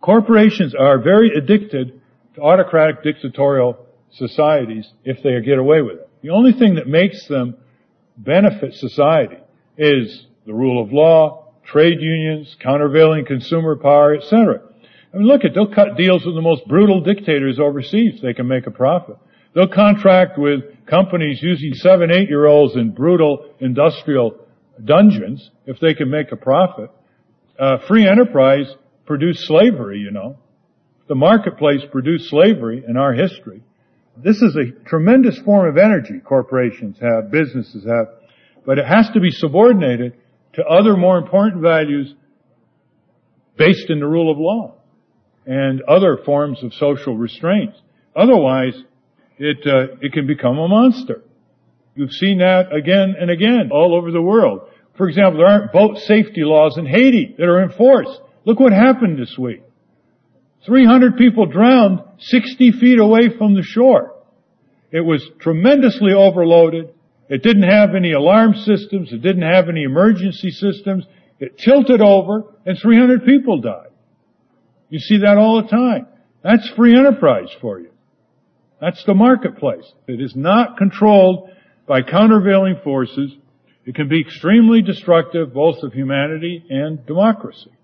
Corporations are very addicted to autocratic dictatorial societies if they get away with it. The only thing that makes them benefit society is the rule of law, trade unions, countervailing consumer power, etc. I mean, they'll cut deals with the most brutal dictators overseas if they can make a profit. They'll contract with companies using 7, 8-year-olds in brutal industrial dungeons if they can make a profit. Free enterprise produced slavery, you know. The marketplace produced slavery in our history. This is a tremendous form of energy corporations have, businesses have, but it has to be subordinated to other more important values based in the rule of law and other forms of social restraints. Otherwise, it can become a monster. You've seen that again and again all over the world. For example, there aren't boat safety laws in Haiti that are enforced. Look what happened this week. 300 people drowned 60 feet away from the shore. It was tremendously overloaded. It didn't have any alarm systems. It didn't have any emergency systems. It tilted over and 300 people died. You see that all the time. That's free enterprise for you. That's the marketplace. It is not controlled by countervailing forces. It can be extremely destructive both of humanity and democracy.